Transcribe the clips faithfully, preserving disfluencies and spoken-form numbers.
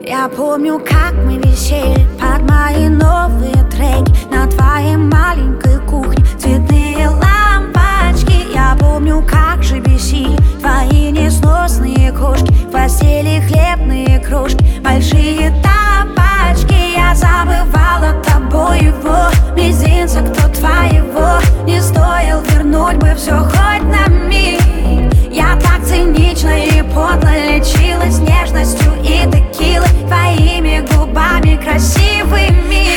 Я помню, как мы висели под мои новые треки на твоей маленькой кухне, цветные лампочки. Я помню, как же бесили твои несносные кошки, в постели хлебные крошки, большие тапочки. Я забывала тобой его мизинца, кто твоего не стоил, вернуть бы все хоть на миг. Я так цинично и подло лечилась нежностью и текилой, твоими губами красивыми.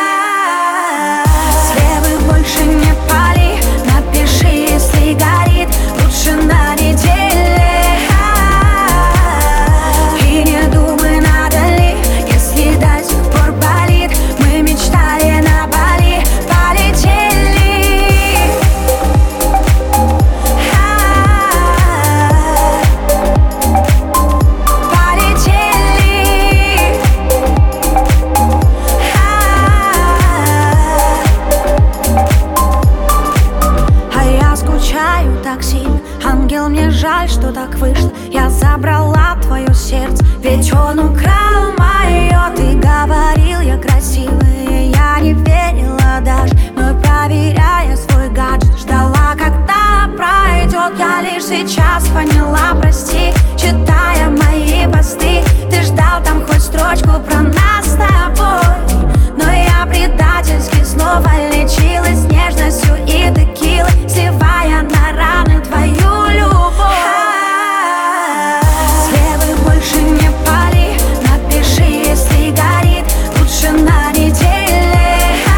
Слевы больше не пали, напиши, если горит, лучше на неделе. И не думай, надо ли, если до сих пор болит. Мы мечтали на Бали, полетели. Ангел, мне жаль, что так вышло. Я забрала твое сердце, ведь он украл мое. Ты говорил, я красивая, я не верила даже, но проверяя свой гаджет, ждала, когда пройдет. Я лишь сейчас поняла, прости, читая мои посты. Ты ждал там хоть строчку про нас с тобой, но я предательски снова лечилась нежностью и текилой, сливая на раны твою любовь. Слевы больше не пали, напиши, если горит, лучше на неделе.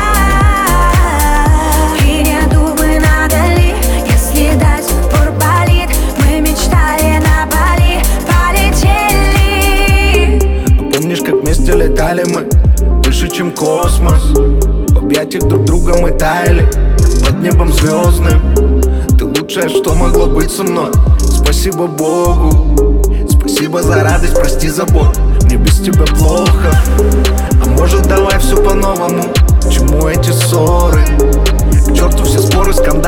И не думай, надо ли, если до сих пор болит. Мы мечтали на Бали, полетели. Помнишь, как вместе летали мы выше, чем космос? В объятиях друг друга мы таяли под небом звездным. Ты лучшее, что могло быть со мной. Спасибо Богу, спасибо за радость, прости за боль. Мне без тебя плохо, а может давай все по-новому? Чему эти ссоры? К черту все споры, скандалы.